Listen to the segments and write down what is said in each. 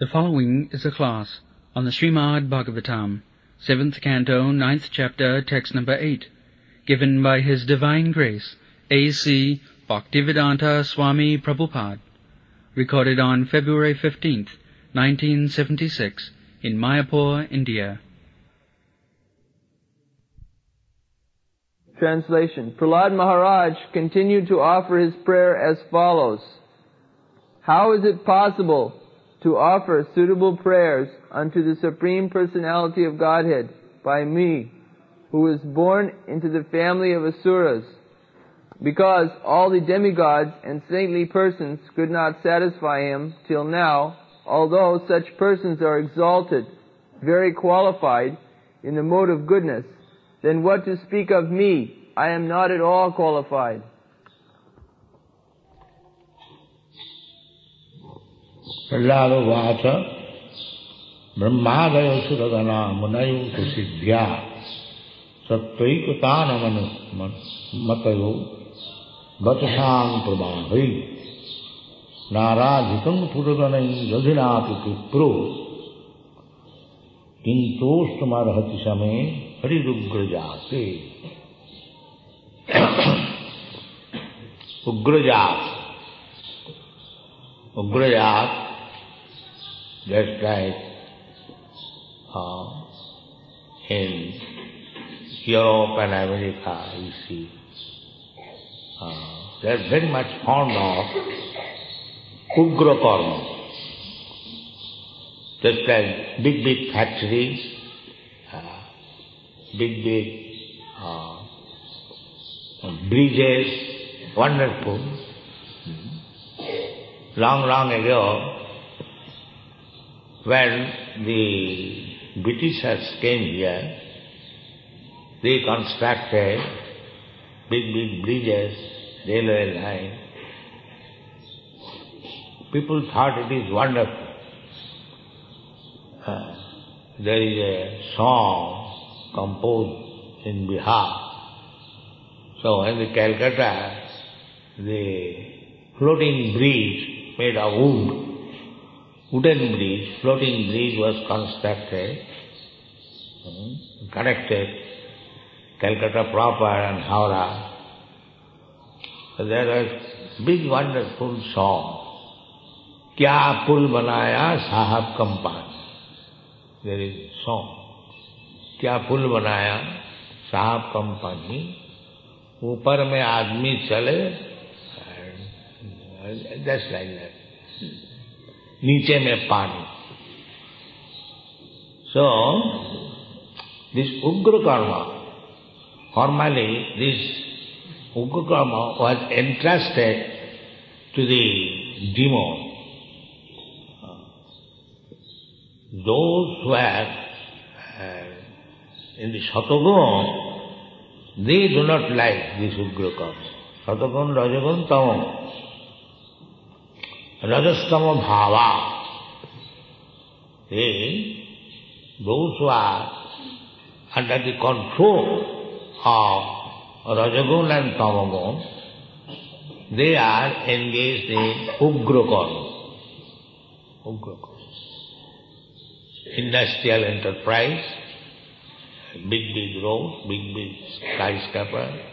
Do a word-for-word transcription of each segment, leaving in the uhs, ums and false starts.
The following is a class on the Srimad Bhagavatam, seventh canto, ninth chapter, text number eight, given by His Divine Grace, A C Bhaktivedanta Swami Prabhupada, recorded on February fifteenth, nineteen seventy-six, in Mayapur, India. Translation. Prahlad Maharaj continued to offer his prayer as follows. How is it possible to offer suitable prayers unto the Supreme Personality of Godhead by me, who was born into the family of Asuras, because all the demigods and saintly persons could not satisfy him till now, although such persons are exalted, very qualified in the mode of goodness, then what to speak of me? I am not at all qualified. Prahlada Vacha Brahmadaya Suradana Munayu Susiddhya Sattvaikatana Matayo Vatasang Prabhavi Naradhikam Puraganai Yadhinati Kipro Kintostamarhati Same Haridugrajate Ugrajat Ugrajat, just like uh, in Europe and America, you see, uh, they're very much fond of Ugra Karma. Just like big, big factories, uh, big, big uh, bridges, wonderful. Long, long ago, when the Britishers came here, they constructed big, big bridges, railway line. People thought it is wonderful. Uh, there is a song composed in Bihar. So in the Calcutta, the floating bridge made of wood, wooden bridge, floating bridge was constructed, connected Calcutta proper and Howrah. So there was big wonderful song, Kya Pul Banaya Sahab Kampan. There is a song, Kya Pul Banaya Sahab Kampan. Upar mein aadmi chale, just like that. Niche mein pani. So, this Ugra Karma, formally this Ugra Karma was entrusted to the demon. Those who are uh, in the Satagun, they do not like this Ugra Karma. Satagun, Rajagun, Tamam. Rajastama Bhava. They, those who are under the control of Rajagun and Tamagun, they are engaged in Ugra Karma. Ugra Karma. Industrial enterprise, big, big roads, big, big skyscraper.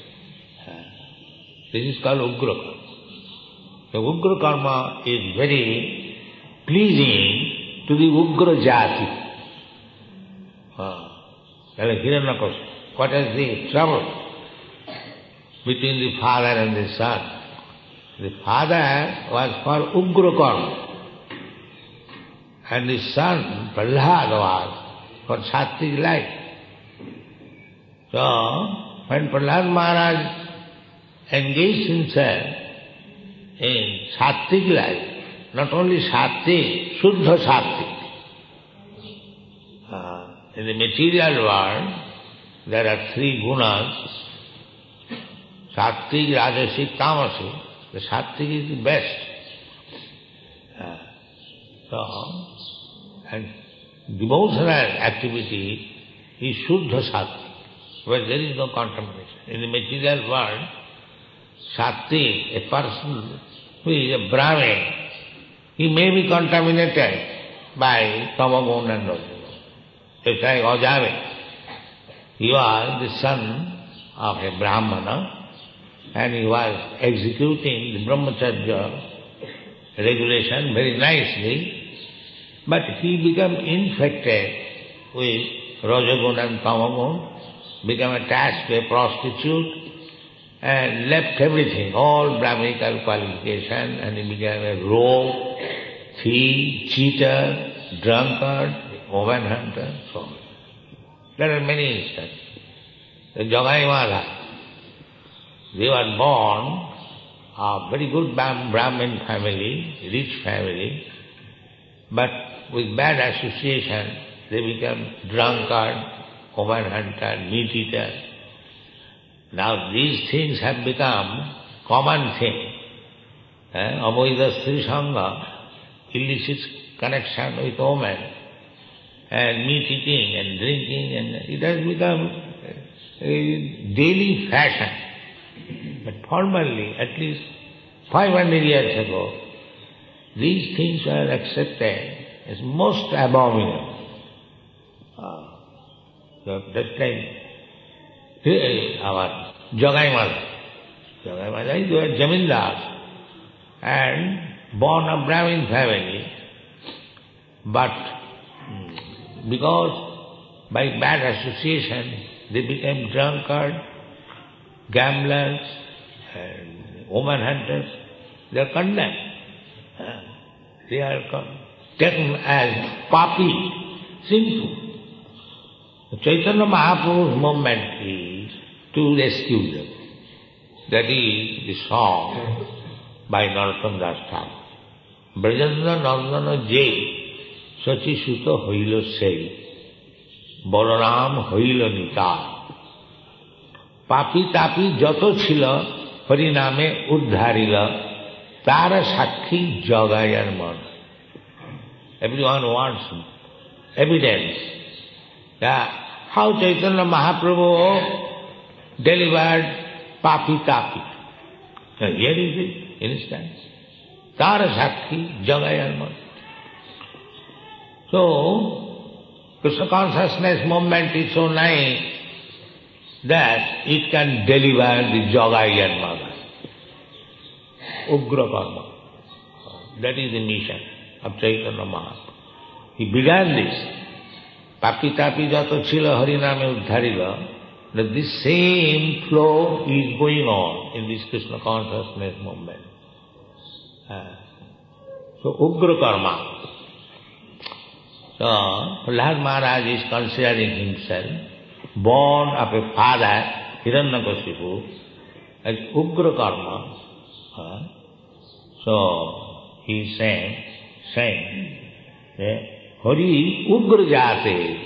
This is called Ugra Karma. The Ugra Karma is very pleasing to the Ugra Jati. Ah, like Hiranyakashipu. What is the trouble between the father and the son? The father was for Ugra Karma, and the son, Prahlad, was for Sattvic life. So, when Prahlad Maharaj engaged himself in Sattvic life, not only Sattvic, Shuddha Sattvic. Uh, in the material world, there are three gunas, Sattvic, Rajasic, Tamasic. The Sattvic is the best. Uh, so, and devotional activity is Shuddha Sattvic, where there is no contamination. In the material world, Sattvic, a person who is a Brahmin, he may be contaminated by Tamagun and Rajagun. Just like Ajami. He was the son of a Brahmana and he was executing the Brahmacharya regulation very nicely, but he became infected with Rajagun and Tamagun, became attached to a prostitute and left everything, all Brahminical qualification, and he became a rogue, thief, cheater, drunkard, woman hunter, so on. There are many instances. The Jagai Mala, they were born of very good Brahmin family, rich family, but with bad association, they become drunkard, woman hunter, meat eater. Now these things have become common thing. Eh? Avoida Sri Sangha, illicit connection with women, and meat eating and drinking, and it has become a daily fashion. But formerly, at least five hundred years ago, these things were accepted as most abominable. Ah. So that time, our Jagai Mala, Jagai Mala is a Jamindar and born of Brahmin family, but because by bad association they became drunkard, gamblers, and woman hunters. They are condemned. They are taken as papi, sinful. The Chaitanya Mahaprabhu's movement is to rescue them. That is the song by Narottam Das Thakur. Brajendra Nandana Jai Sachi Suta Hoilo Sei Balaram Hoilo Nita Papi Tapi Jato Chila Hariname Uddharila Tara Sakhi Jagayar Man. Everyone wants evidence that how Chaitanya Mahaprabhu delivered Papi Tapi. Now here is the instance. Tara Sakhi Jagayar Man. So, Krishna consciousness movement is so nice that it can deliver the Jagayar Mother. Ugra Karma. That is the mission of Chaitanya Mahaprabhu. He began this. Papi Tapi Jato Chila Hariname Uddharila. That this same flow is going on in this Krishna consciousness movement. Uh, so, Ugra Karma. So, Prahlad Maharaj is considering himself born of a father, Hiranyakashipu, as Ugra Karma. Uh, so, he is saying, saying, Hari Ugra Jate.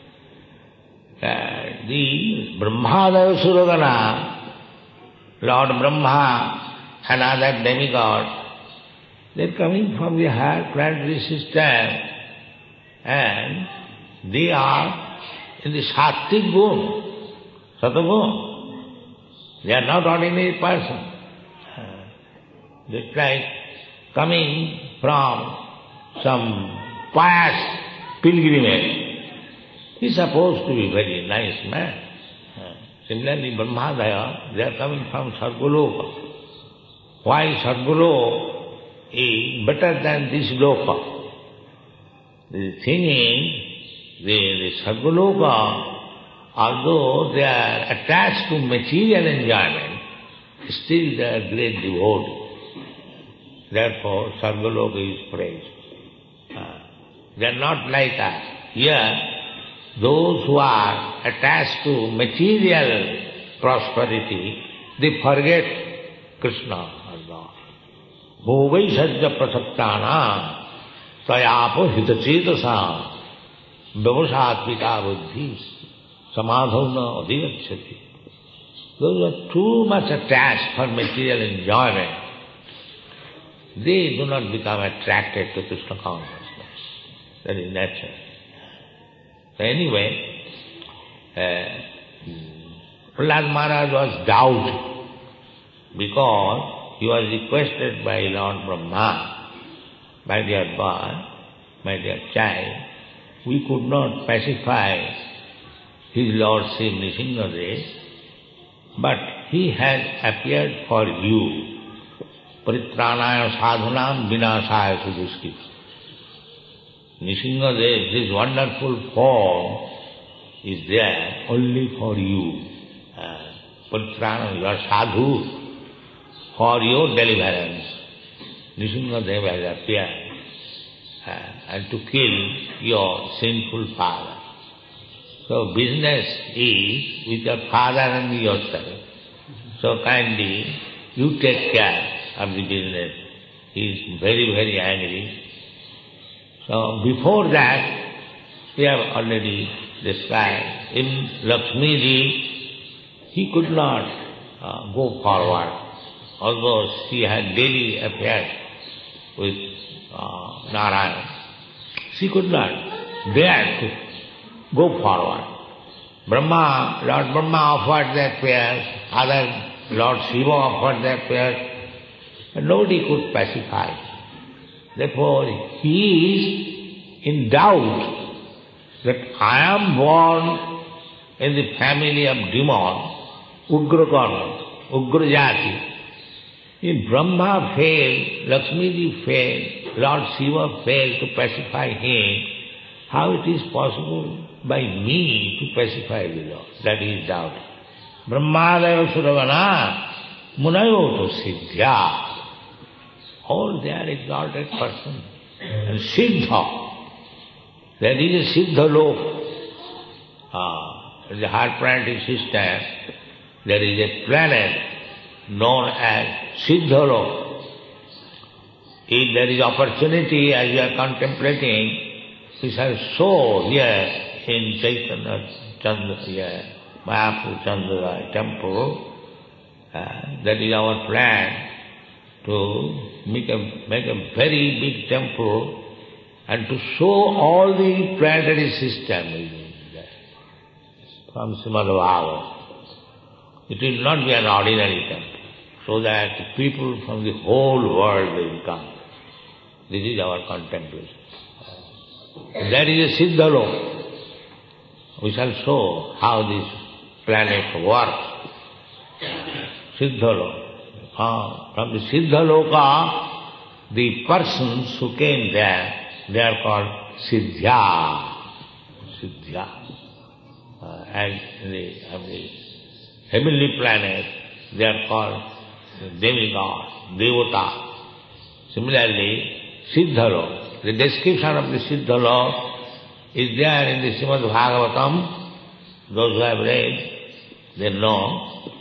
Uh, the Brahmadeva Suragana, Lord Brahma and other demigods, they are coming from the higher planetary system. And they are in the Sattvic Gun, Satagun. They are not ordinary person. They are like coming from some pious pilgrimage. He is supposed to be a very nice man. Similarly, Brahmadeva, they are coming from Sargoloka. Why Sargoloka is better than this Loka? The thing is, the, the Sargoloka, although they are attached to material enjoyment, still they are great devotees. Therefore, Sargoloka is praised. Uh, they are not like us. Here, those who are attached to material prosperity, they forget Krishna or God. Bhovai sajja prasaktana Tayapo hitachetasa vyavasatmika buddhis samadhavna adhivacchati. Those are too much attached for material enjoyment. They do not become attracted to Krishna consciousness. That is nature. So anyway, uh, Prahlad Maharaj was doubted because he was requested by Lord Brahma, my dear boy, my dear child, we could not pacify his lordship Nrsimhadev, but he has appeared for you. Paritranaya sadhunam vinasaya suduskit. Nrsimhadev, this wonderful form is there only for you. Paritranaya, you are sadhu, for your deliverance. Nrsimhadev has appeared uh, and to kill your sinful father. So business is with your father and yourself. So kindly you take care of the business. He is very, very angry. So before that, we have already described, in Lakshmiji, he could not uh, go forward, although she had daily affairs with uh, Narayan. She could not dare to go forward. Brahma, Lord Brahma offered their prayers, other Lord Shiva offered their prayers, and nobody could pacify. Therefore, he is in doubt that I am born in the family of demon, Ugra Karma, Ugra Jati. If Brahma failed, Lakshmiji failed, Lord Shiva failed to pacify him, how it is possible by me to pacify the Lord? That is doubt. Brahmadaya Suravana Munayoto Siddhya. All they are exalted person. And Siddha. There is a Siddha Lok. Ah, in the heart planetary system, there is a planet known as Siddha Lok. If there is opportunity, as you are contemplating, we shall show here in Chaitanya Chandra, here, Mayapur Chandra temple, uh, that is our plan to make a, make a very big temple and to show all the planetary system from Srimad Bhagavatam. It will not be an ordinary temple, so that people from the whole world will come. This is our contemplation. That is a Siddha Loka. We shall show how this planet works. Siddha Loka. Ah, from the Siddha Loka, the persons who came there, they are called Siddhya. Siddhya. Uh, and in the, on the heavenly planet, they are called demigod, devata. Similarly, Siddha Loka. The description of the Siddha Loka is there in the Srimad Bhagavatam. Those who have read, they know.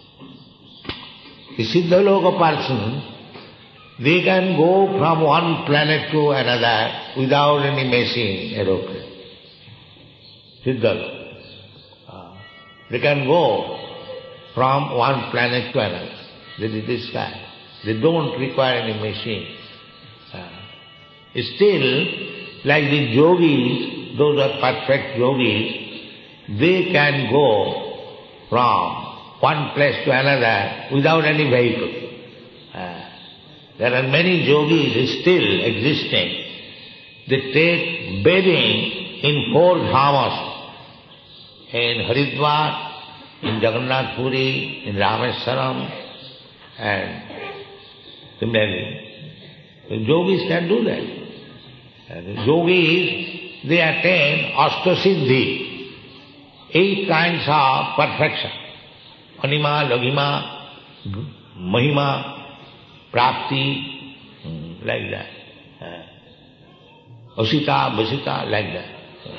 The Siddha Loka person, they can go from one planet to another without any machine, aeroplane. Siddha Loka. Uh, they can go from one planet to another. That is this guy. They don't require any machine. Uh, still, like the yogis, those are perfect yogis, they can go from one place to another without any vehicle. Uh, there are many yogis still existing. They take bathing in four dhamas, in Haridwar, in Jagannath Puri, in Rameswaram, and similarly. The yogis can do that. And the yogis, they attain Ashtasiddhi, eight kinds of perfection. Anima, Laghima, Mahima, Prapti, like that. Asita, Vasita, like that.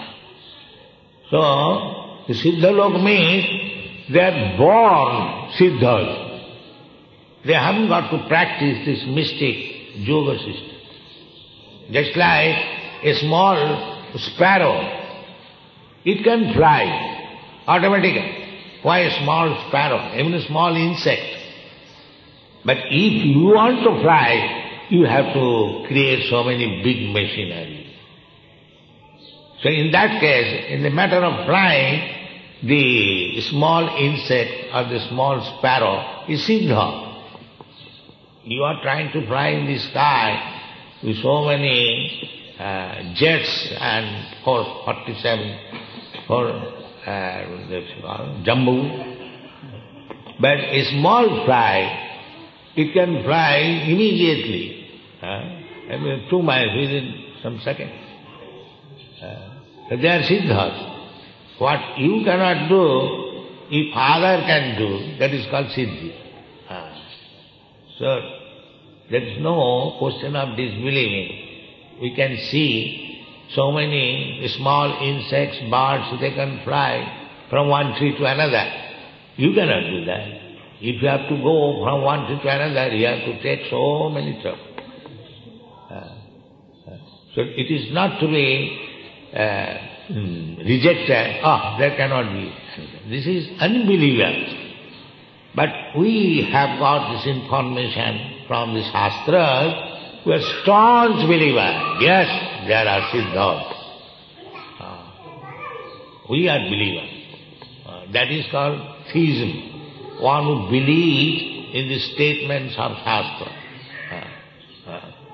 So, the Siddha Loka means they are born Siddhas. They haven't got to practice this mystic yoga system. Just like a small sparrow, it can fly automatically. Why a small sparrow? Even a small insect. But if you want to fly, you have to create so many big machinery. So in that case, in the matter of flying, the small insect or the small sparrow is Siddha. You are trying to fly in the sky with so many uh, jets and four forty-seven for uh, Jambu. But a small fly, it can fly immediately, uh, I mean two miles within some seconds. Uh, they are siddhas. What you cannot do, if other can do, that is called siddhi. Uh, so there is no question of disbelieving. We can see so many small insects, birds, they can fly from one tree to another. You cannot do that. If you have to go from one tree to another, you have to take so many steps. Uh, uh, so it is not to be uh, rejected. Ah, oh, there cannot be. This is unbelievable. But we have got this information from the Shastras. We are staunch believers. Yes, there are siddhas. Uh, we are believers. Uh, that is called theism. One who believes in the statements of Shastra. Uh,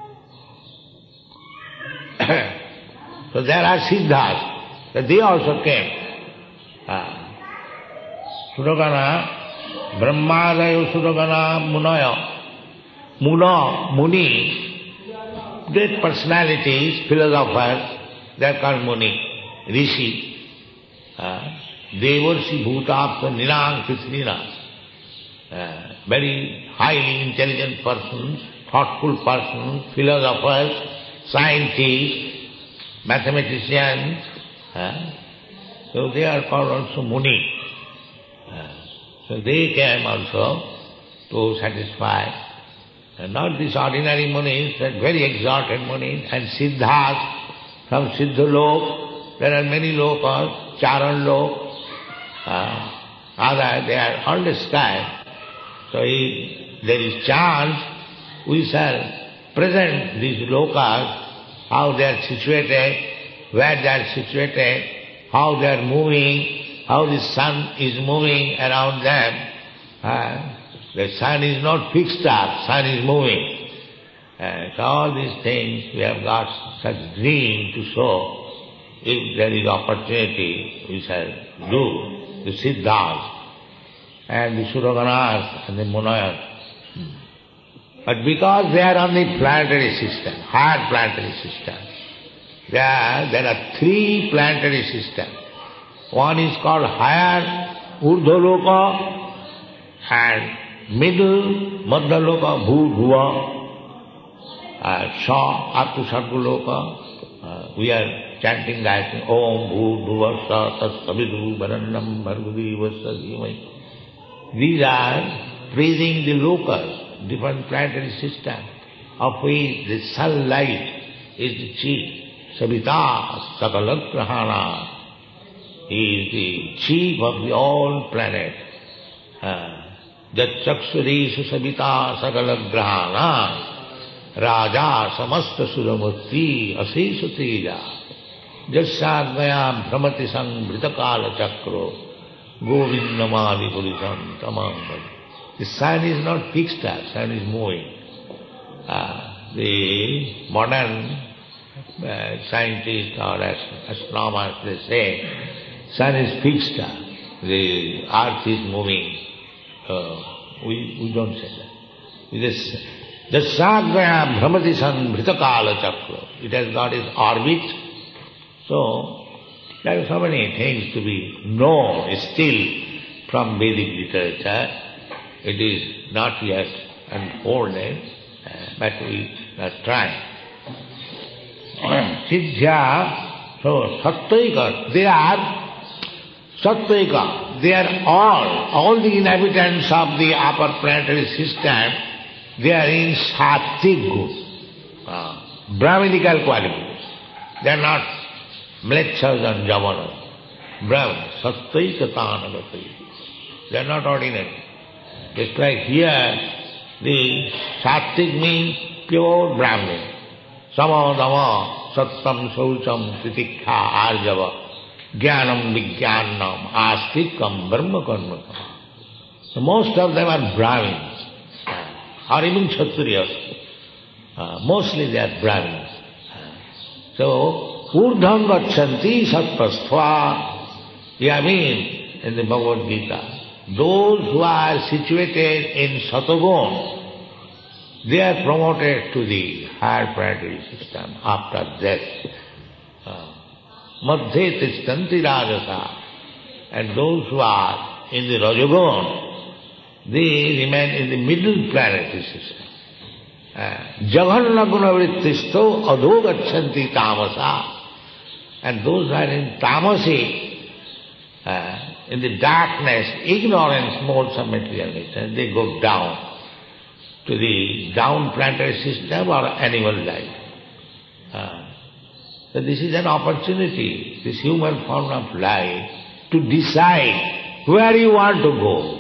uh. So there are siddhas. So they also came. Uh, Suragana, Brahmadaya Suragana Munaya. Muna, Muni, great personalities, philosophers, they are called Muni, Rishi. Uh, Devarshi Bhutapta Nilang Krishnina. Uh, very highly intelligent persons, thoughtful persons, philosophers, scientists, mathematicians. Uh, so they are called also Muni. Uh, so they came also to satisfy. And not these ordinary munis, but very exalted munis, and siddhas from Siddhalok. There are many lokas, Charan lok, uh, other, they are on the sky. So if there is chance, we shall present these lokas, how they are situated, where they are situated, how they are moving, how the sun is moving around them. Uh, The sun is not fixed up, sun is moving. And so all these things we have got such dream to show. If there is opportunity, we shall do the siddhas and the suraganas and the munayas. But because they are on the planetary system, higher planetary system, there, there are three planetary systems. One is called higher urdhaloka and middle, madhyaloka, bhu, bhuva, uh, sha, up to sadguloka. Uh, we are chanting that, Om, bhu, bhuva, sa, tas, savidu, varannam, bhargadi, vasa, dhimai. These are praising the lokas, different planetary system, of which the sunlight is the chief. Savita, sakalagrahana, is the chief of the all planet. Uh, Jatchaksureshu sabita sagalagrahana raja samasta suramurti aseshu teja jasyadmayam brahmati sanghritakala chakro govindamadi purisam tamam. The sun is not fixed up, sun is moving. Uh, the modern uh, scientists or astronomers, they say, sun is fixed up, the earth is moving. Uh, we, we don't say that. It is the Sagraya Brahmati Sanghritakala Chakra. It has got its orbit. So, there are so many things to be known still from Vedic literature. It is not yet unfolded, uh, but we are trying. Siddhya, so Sattvaika, they are Sattvaika, they are all, all the inhabitants of the upper planetary system, they are in Sattvic good, uh, Brahminical qualities. They are not mlechas and javanas. Brahman, Sattvaika tanavati. They are not ordinary. Just like here, the Sattvic means pure Brahmin. Sama dama sattam saucham titikha arjava. Jnanam vijnanam astikam brahma karmakam. So most of them are Brahmins, or even Kshatriyas. Uh, mostly they are Brahmins. So, urdham gachanti sattvastva. Yeah, I mean, in the Bhagavad Gita, those who are situated in Satagun, they are promoted to the higher planetary system after death. Madhye tishtanti rajasa. And those who are in the Rajagun, they remain in the middle planetary system. Jaganna guna vrittisto adho gachanti tamasa. And those who are in tamasi, uh, in the darkness, ignorance modes of material nature, they go down to the down planetary system or animal life. Uh, so this is an opportunity, this human form of life, to decide where you want to go.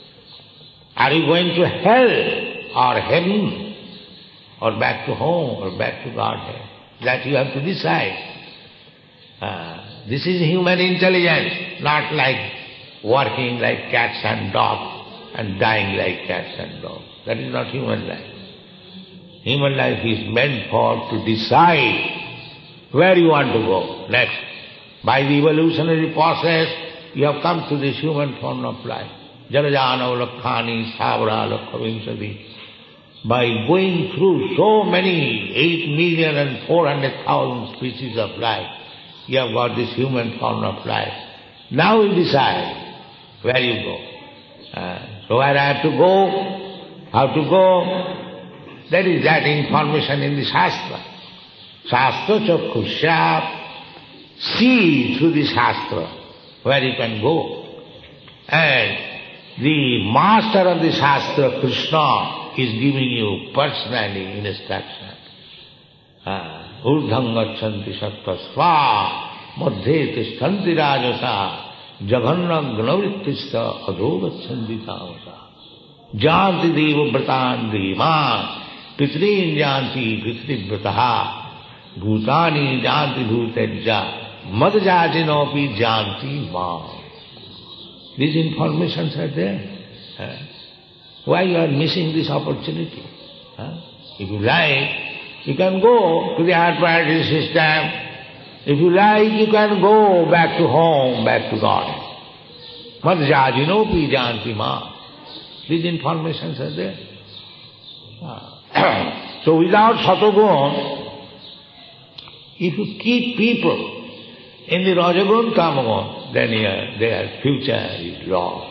Are you going to hell or heaven? Or back to home, or back to Godhead. That you have to decide. Uh, this is human intelligence, not like working like cats and dogs and dying like cats and dogs. That is not human life. Human life is meant for to decide where you want to go next. By the evolutionary process, you have come to this human form of life. Jarajana lakhani savra lakhavimsadi. By going through so many, eight million and four hundred thousand species of life, you have got this human form of life. Now you decide where you go. Uh, so where I have to go, how to go, that is that information in the Shastra. Shastra chakkhushya, see through the Shastra where you can go. And the master of the Shastra, Krishna, is giving you personally instruction. Urdham gachanti sattvasva, madhye tishtanti rajasa, jaganna gnavrittista adho gachanti tamasa. Janti deva vratan devan, pitrin janti pitrivrataha, bhutani janti bhutejja, madjajinopi janti mam. These informations are there. Why you are missing this opportunity? Huh? If you like, you can go to the higher planetary system. If you like, you can go back to home, back to God. Madhyajinopi janti ma. These informations are there. So without Satagun, if you keep people in the Rajagun, Tamagun, then their future is lost.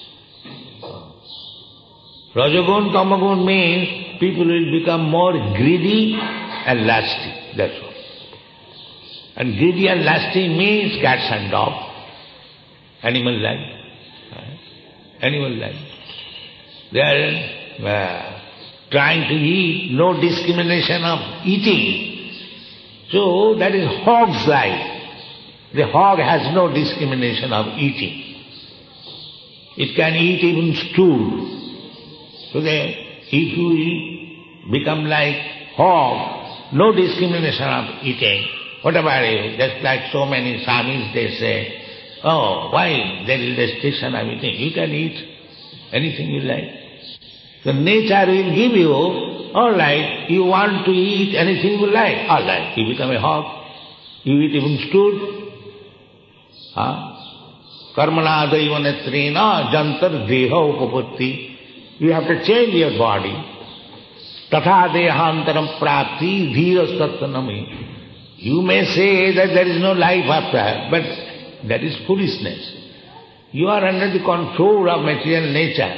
Rajagun, Tamagun means people will become more greedy and lusty, that's all. And greedy and lusty means cats and dogs, animal life, animal life. They are uh, trying to eat, no discrimination of eating. So that is hog's life. The hog has no discrimination of eating. It can eat even stool. So that if you become like hog, no discrimination of eating, whatever it is, just like so many Swamis, they say, oh, why there is restriction of eating? You can eat anything you like. The nature will give you, all right, you want to eat anything you like, all right, you become a hog, you eat even stool. Huh? Karmana daiva netrena jantar deha upapatti. You have to change your body. Tatha dehantaram prapti dhira sattanami. You may say that there is no life after, but that is foolishness. You are under the control of material nature.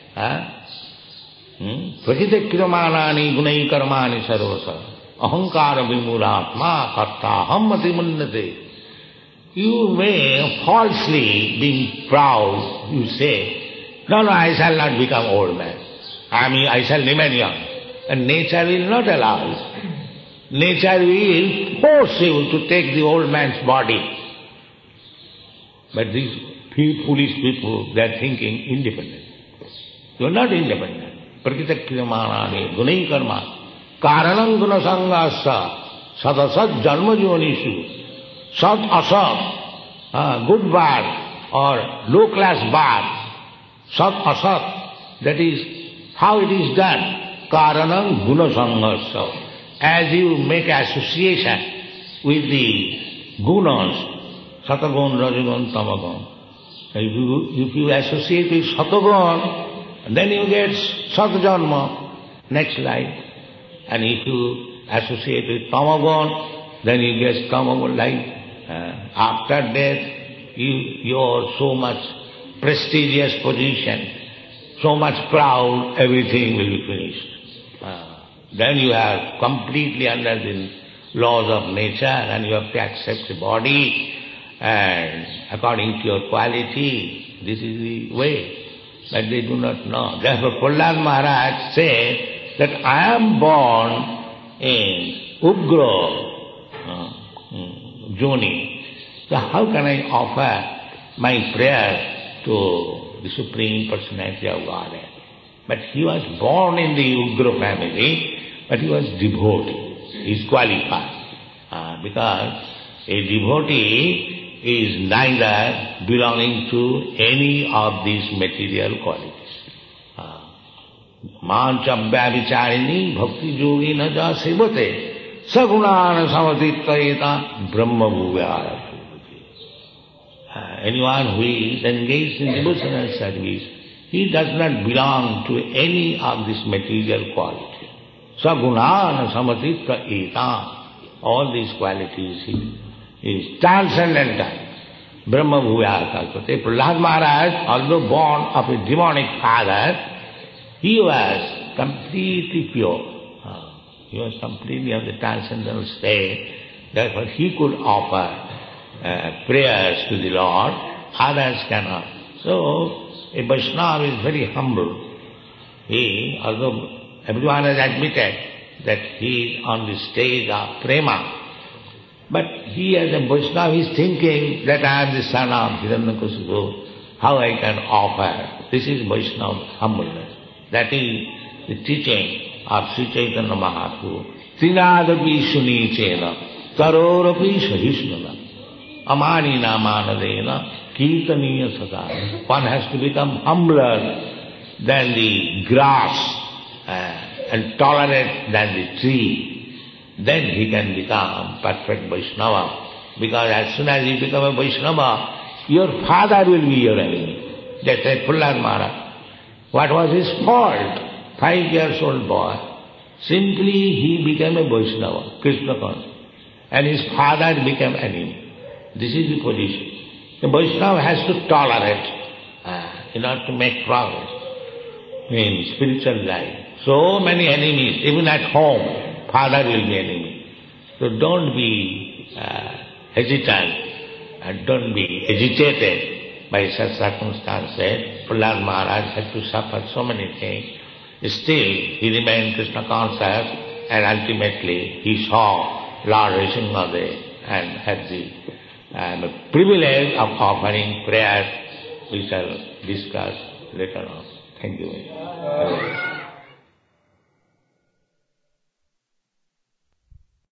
Prakita kiramanani gunai karmani sarvasa. Ahankara vimuratma kartaham matimunnate. You may falsely, being proud, you say, no, no, I shall not become old man. I mean, I shall remain young. And nature will not allow it. Nature will force you to take the old man's body. But these foolish people, they are thinking independent. You are not independent. Prakita kriyamanani gunai karma. Karanam guna sangasa sadasat janma jonishu. Sat asat, uh, good bad or low class bad. Sat asat, that is how it is done. Karanam guna sangasa. As you make association with the gunas, Satagun, Rajagun, Tamagun. If you, if you associate with Satagun, then you get Satajanma, next life. And if you associate with Tamagun, then you get Tamagun life. Uh, after death, you, you are so much prestigious position, so much proud, everything will be finished. Uh, then you are completely under the laws of nature and you have to accept the body and according to your quality, this is the way. But they do not know. Therefore Prahlad Maharaj said that I am born in Ugra uh, Joni. So how can I offer my prayer to the Supreme Personality of Godhead? But he was born in the Ugra family, but he was devotee. He is qualified. Uh, because a devotee is neither belonging to any of these material qualities. Mancha vicharini bhakti yogi na ja sevate sagunana samatitayeta brahma bhuvaya. Anyone who is engaged in devotional service, he does not belong to any of this material quality. Sagunana samatitayeta. All these qualities he is transcendental. Brahma Bhuvaya Kalpate. Prahlad Maharaj, although born of a demonic father, he was completely pure. Uh, he was completely of the transcendental state. Therefore he could offer uh, prayers to the Lord, others cannot. So a Vaishnava is very humble. He, although everyone has admitted that he is on the stage of prema, but he as a Vaishnava is thinking that I am the son of Hiranyakasipu, how I can offer. This is Vaishnava humbleness. That is the teaching of Sri Chaitanya Mahaprabhu. Trinadapi sunichena, karorapi sahishnana, amanina manadena, kirtaniya sada. One has to become humbler than the grass uh, and tolerant than the tree. Then he can become perfect Vaishnava. Because as soon as you become a Vaishnava, your father will be your enemy. That's like Prahlad Maharaj. What was his fault? Five years old boy. Simply he became a Vaishnava, Krishna conscious. And his father became enemy. This is the position. The Vaishnava has to tolerate uh, in order to make progress in spiritual life. So many enemies, even at home. Father will be enemy. So don't be uh, hesitant and don't be agitated by such circumstances. Prahlad Maharaj had to suffer so many things. Still, he remained Krishna conscious and ultimately he saw Lord Nrsimhadev and had the uh, privilege of offering prayers, which I'll discuss later on. Thank you.